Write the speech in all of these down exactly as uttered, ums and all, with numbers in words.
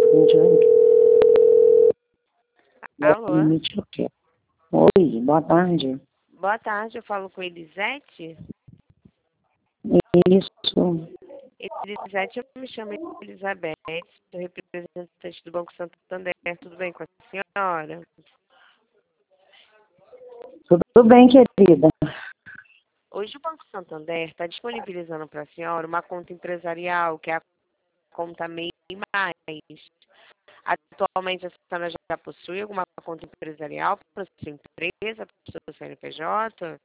Alô? Oi, boa tarde. Boa tarde, eu falo com Elisete. Isso. Elisete, eu me chamo Elizabeth, sou representante do Banco Santander. Tudo bem com a senhora? Tudo bem, querida. Hoje o Banco Santander está disponibilizando para a senhora uma conta empresarial, que é a conta MEI Mais. Atualmente a senhora já possui alguma conta empresarial para a sua empresa, para o seu C N P J?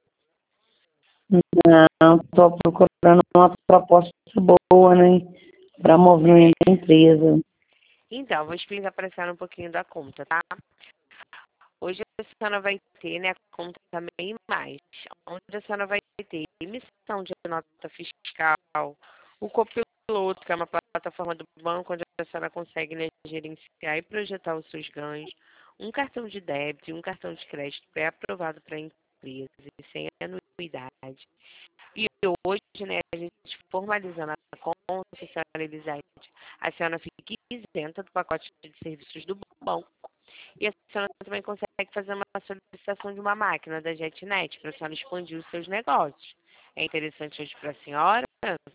Não, estou procurando uma proposta boa, né? Para movimentar a empresa. Então, vou explicar para a senhora um pouquinho da conta, tá? Hoje a senhora vai ter, né, a conta MEI Mais, onde a senhora vai ter emissão de nota fiscal, o Copiloto, que é uma plataforma do banco onde a senhora consegue, né, gerenciar e projetar os seus ganhos, um cartão de débito e um cartão de crédito pré-aprovado para a empresa, sem anuidade. E hoje, né, a gente formalizando a conta, a senhora Elisete, a senhora fica isenta do pacote de serviços do banco. E a senhora também consegue fazer uma solicitação de uma máquina da JetNet para a senhora expandir os seus negócios. É interessante hoje para a senhora?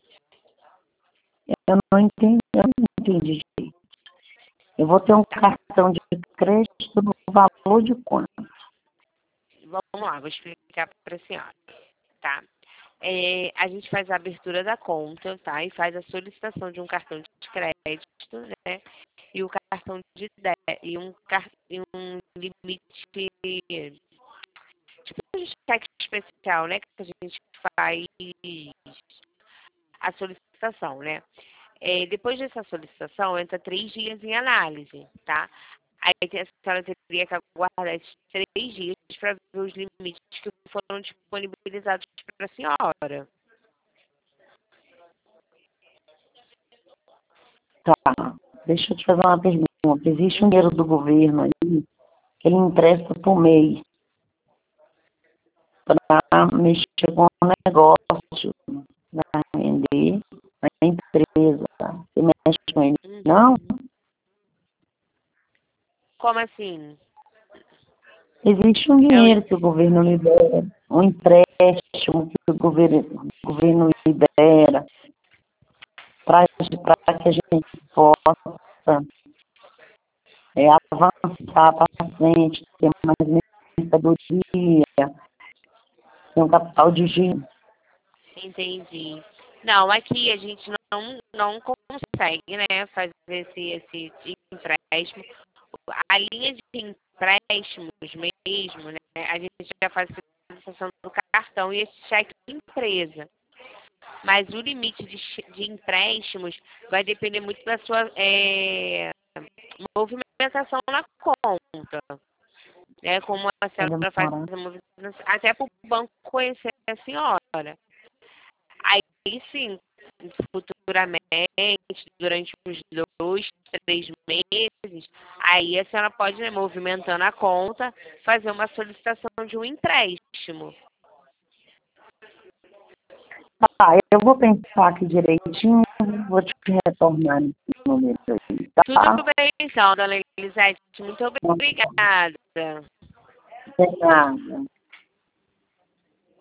Eu não entendi, eu não entendi. Eu vou ter um cartão de crédito no valor de quanto? Vamos lá, vou explicar para a senhora, tá? É, a gente faz a abertura da conta, tá? E faz a solicitação de um cartão de crédito, né? E o cartão de débito, e um, car- e um limite, tipo um cheque especial, né? Que a gente faz a solicitação, né? É, depois dessa solicitação, entra três dias em análise, tá? Aí a senhora teria que aguardar esses três dias para ver os limites que foram disponibilizados para a senhora. Tá. Deixa eu te fazer uma pergunta. Existe um dinheiro do governo aí que ele empresta por mês para mexer com o negócio, para vender a empresa. Você mexe com ele? Não? Como assim? Existe um Eu, dinheiro que o governo libera, um empréstimo que o governo, o governo libera para que a gente possa é, avançar para frente, ter mais mercadoria, ter um capital de giro. entendi. Não, aqui a gente não, não consegue, né, fazer esse, esse empréstimo. A linha de empréstimos mesmo, né, a gente já faz a solicitação do cartão e esse cheque de empresa. Mas o limite de, de empréstimos vai depender muito da sua é, movimentação na conta. Né? Como a Vai senhora faz demorar. a movimentação, até para o banco conhecer a senhora. Aí sim, futuramente, durante uns dois, três meses, aí a senhora pode, né, movimentando a conta, fazer uma solicitação de um empréstimo. Tá, eu vou pensar aqui direitinho, vou te retornar esse número aí, Tudo tá? bem, então, dona Elisete. Muito obrigada. De nada.